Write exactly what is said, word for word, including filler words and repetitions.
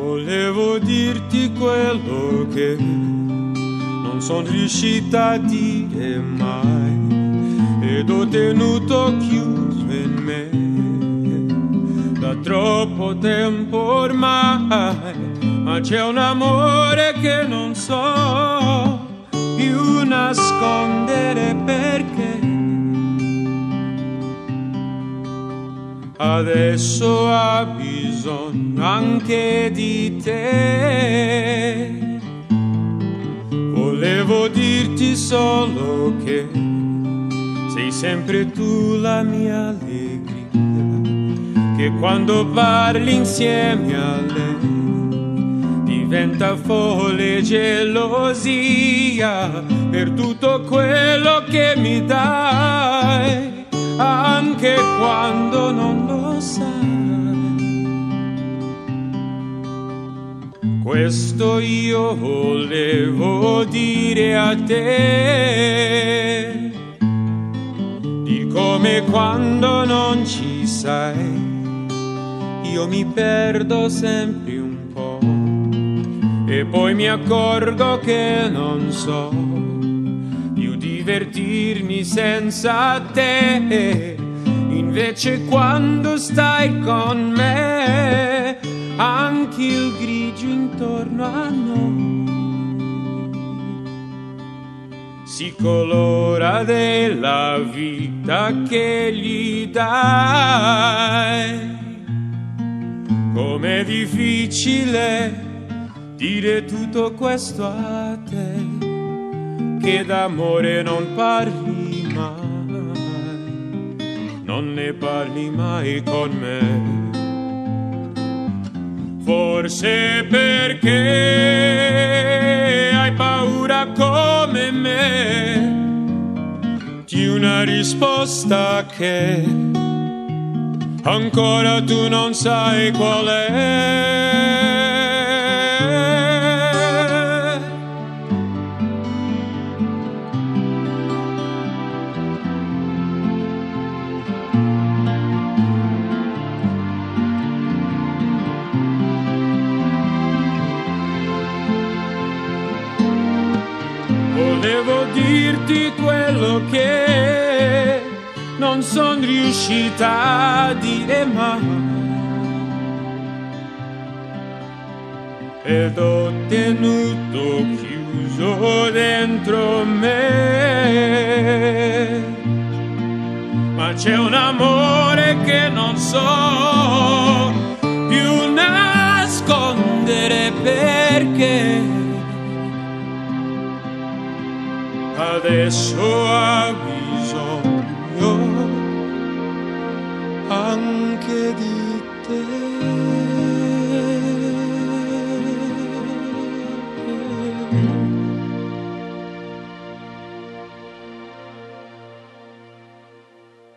Volevo dirti quello che non sono riuscita a dire mai, ed ho tenuto chiuso in me da troppo tempo ormai. Ma c'è un amore che non so più nascondere, perché adesso ha bisogno anche di te. Volevo dirti solo che sei sempre tu la mia allegria, che quando parli insieme a lei diventa folle gelosia per tutto quello che mi dai, anche quando non lo sai. Questo io volevo dire a te, di come quando non ci sei io mi perdo sempre un po', e poi mi accorgo che non so più divertirmi senza te. Invece quando stai con me anche il grigio intorno a noi si colora della vita che gli dai. Com'è difficile dire tutto questo a te, che d'amore non parli mai, non ne parli mai con me. Forse perché hai paura come me di una risposta che ancora tu non sai qual è. Volevo dirti quello che non son riuscita a dire mai, ed ho tenuto chiuso dentro me. Ma c'è un amore che non so più nascondere, perché adesso ha bisogno